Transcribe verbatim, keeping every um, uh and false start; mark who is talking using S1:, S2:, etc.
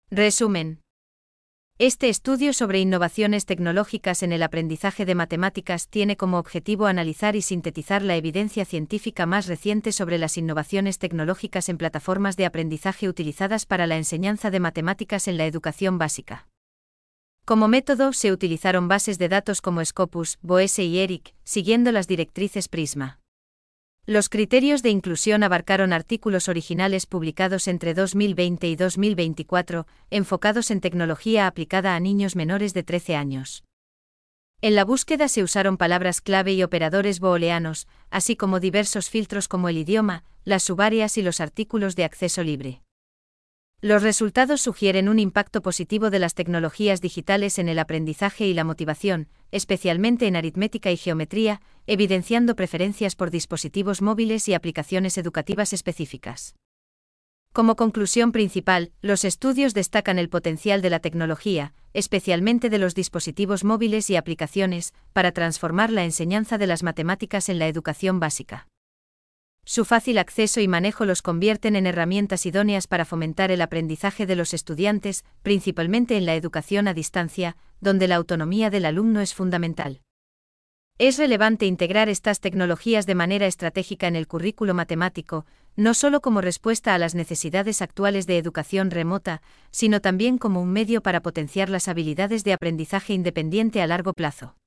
S1: Resumen. Este estudio sobre innovaciones tecnológicas en el aprendizaje de matemáticas tiene como objetivo analizar y sintetizar la evidencia científica más reciente sobre las innovaciones tecnológicas en plataformas de aprendizaje utilizadas para la enseñanza de matemáticas en la educación básica. Como método se utilizaron bases de datos como Scopus, Boese y ERIC, siguiendo las directrices Prisma. Los criterios de inclusión abarcaron artículos originales publicados entre dos mil veinte y dos mil veinticuatro, enfocados en tecnología aplicada a niños menores de trece años. En la búsqueda se usaron palabras clave y operadores booleanos, así como diversos filtros como el idioma, las subáreas y los artículos de acceso libre. Los resultados sugieren un impacto positivo de las tecnologías digitales en el aprendizaje y la motivación, especialmente en aritmética y geometría, evidenciando preferencias por dispositivos móviles y aplicaciones educativas específicas. Como conclusión principal, los estudios destacan el potencial de la tecnología, especialmente de los dispositivos móviles y aplicaciones, para transformar la enseñanza de las matemáticas en la educación básica. Su fácil acceso y manejo los convierten en herramientas idóneas para fomentar el aprendizaje de los estudiantes, principalmente en la educación a distancia, donde la autonomía del alumno es fundamental. Es relevante integrar estas tecnologías de manera estratégica en el currículo matemático, no solo como respuesta a las necesidades actuales de educación remota, sino también como un medio para potenciar las habilidades de aprendizaje independiente a largo plazo.